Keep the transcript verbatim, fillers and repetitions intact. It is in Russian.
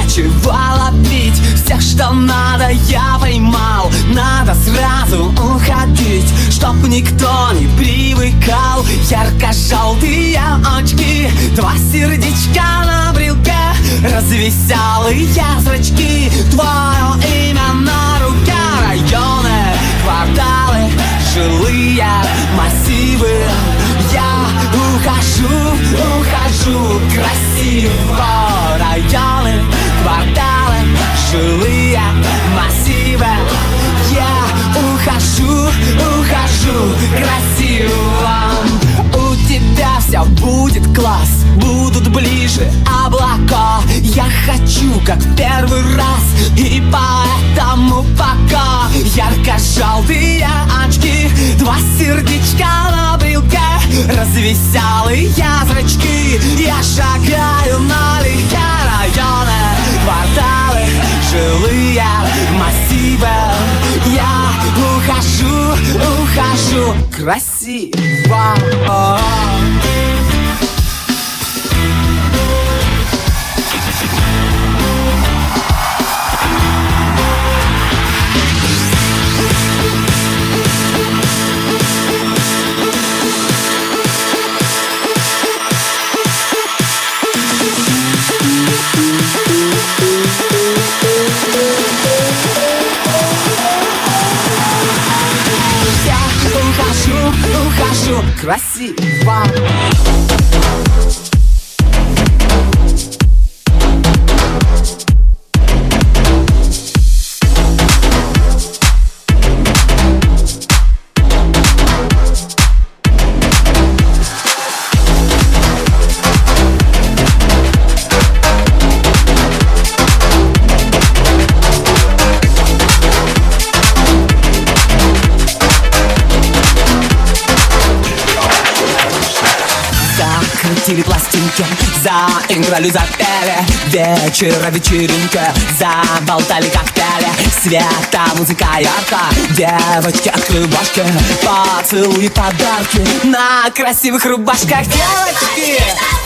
чего ловить? Всех, что надо, я поймал. Надо сразу уходить, чтоб никто не привыкал. Ярко-желтые очки, два сердечка на брелке, развеселые зрачки, твое имя на руке. Районы, кварталы, жилые массивы. Я ухожу, ухожу красиво. Районы, кварталы, жилые массивы. Я ухожу, ухожу красиво. У тебя все будет класс, будут ближе облака. Я хочу, как в первый раз, и поэтому пока. Ярко-желтые очки, два сердечка на брелке, развеселые зрачки. Я шагаю налегке. Районы, кварталы, жилые массивы. Я ухожу, ухожу красиво. Ухожу красиво. Крутили пластинки, заиграли, запели. Вечера вечеринка, заболтали коктейли. Света, музыка ярко, девочки открывашки, поцелуи, подарки на красивых рубашках. Девочки!